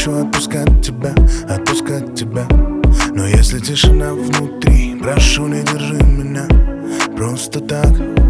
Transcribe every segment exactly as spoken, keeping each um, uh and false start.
хочу отпускать тебя, отпускать тебя. Но если тишина внутри, прошу, не держи меня просто так.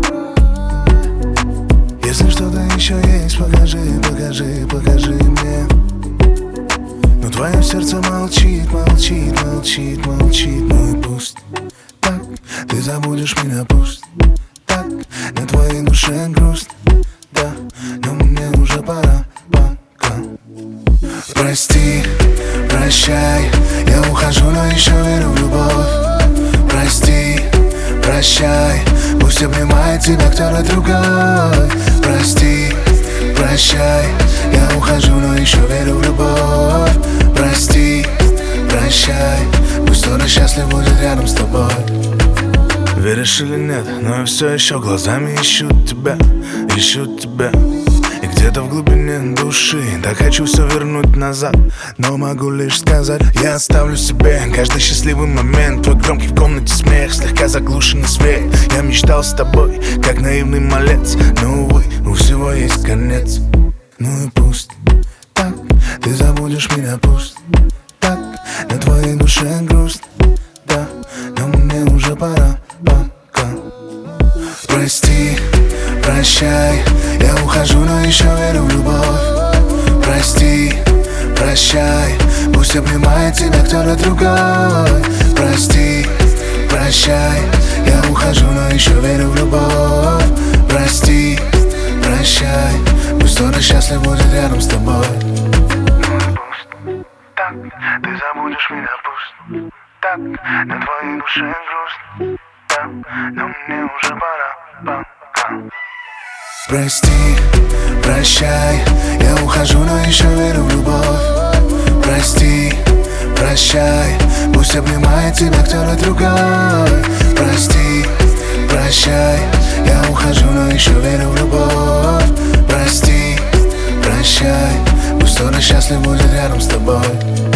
Если что-то еще есть, покажи, покажи, покажи мне. Но твое сердце молчит, молчит, молчит, молчит. Ну и пусть так, ты забудешь меня, пусть так, на твоей душе грусть. Да, но мне уже пора, пока. Прости, прощай, я ухожу, но еще верю в любовь. Прости, прощай, пусть обнимает тебя кто-то другой. Прости, прощай, я ухожу, но еще верю в любовь. Прости, прощай, пусть кто-то счастлив будет рядом с тобой. Веришь или нет, но я все еще глазами ищу тебя, ищу тебя. И где-то в глубине души так хочу все вернуть назад. Но могу лишь сказать, я оставлю себе каждый счастливый момент. Твой громкий в комнате смех, слегка заглушенный свет. Я мечтал с тобой, как наивный малец. Но, увы, у всего есть конец. Ну и пусть так, ты забудешь меня, пусть так, на твоей душе грусть. Да, но мне уже пора, пока. Прости, прощай, я ухожу, но еще верю в любовь. Прости, прощай, пусть обнимает тебя кто-то другой. Прости, прощай, я ухожу, но еще верю в любовь. Прости, прощай, пусть кто-то счастлив будет рядом с тобой. Так, ты забудешь меня, пусть так, на твоей душе грусть. Да, но мне уже пора, пока. Прости, прощай, я ухожу, но еще верю в любовь. Прости, прощай, пусть обнимает тебя кто-то другой. Прости, прощай, я ухожу, но еще верю в любовь. Прости, прощай, пусть кто-то счастлив будет рядом с тобой.